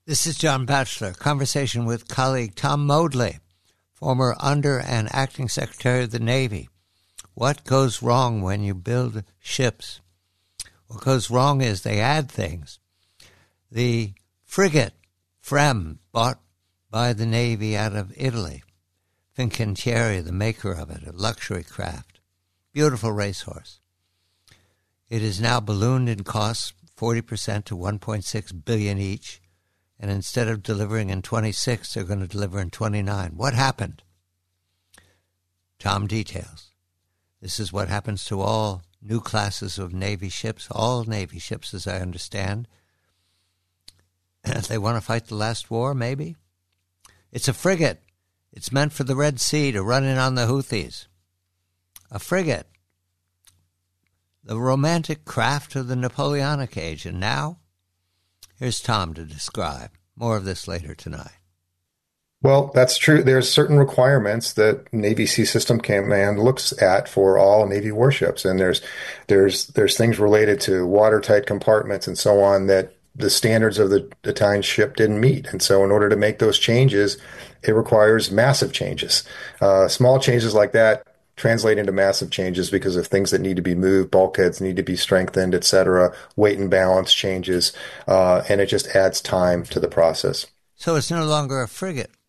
This is John Batchelor, conversation with colleague Tom Modly, former Under and Acting Secretary of the Navy. What goes wrong when you build ships? What goes wrong is they add things. The frigate Frem, bought by the Navy out of Italy. Fincantieri, the maker of it, a luxury craft. Beautiful racehorse. It is now ballooned in costs 40% to $1.6 billion each. And instead of delivering in 26, they're going to deliver in 29. What happened? Tom details. This is what happens to all new classes of Navy ships, all Navy ships as I understand. If they want to fight the last war, maybe. It's a frigate. It's meant for the Red Sea to run in on the Houthis. A frigate. The romantic craft of the Napoleonic age. And now, here's Tom to describe. More of this later tonight. Well, that's true. There's certain requirements that Navy Sea System Command looks at for all Navy warships, and there's things related to watertight compartments and so on that the standards of the Italian ship didn't meet. And so in order to make those changes, it requires massive changes. Small changes like that translate into massive changes because of things that need to be moved, bulkheads need to be strengthened, et cetera, weight and balance changes, and it just adds time to the process. So it's no longer a frigate.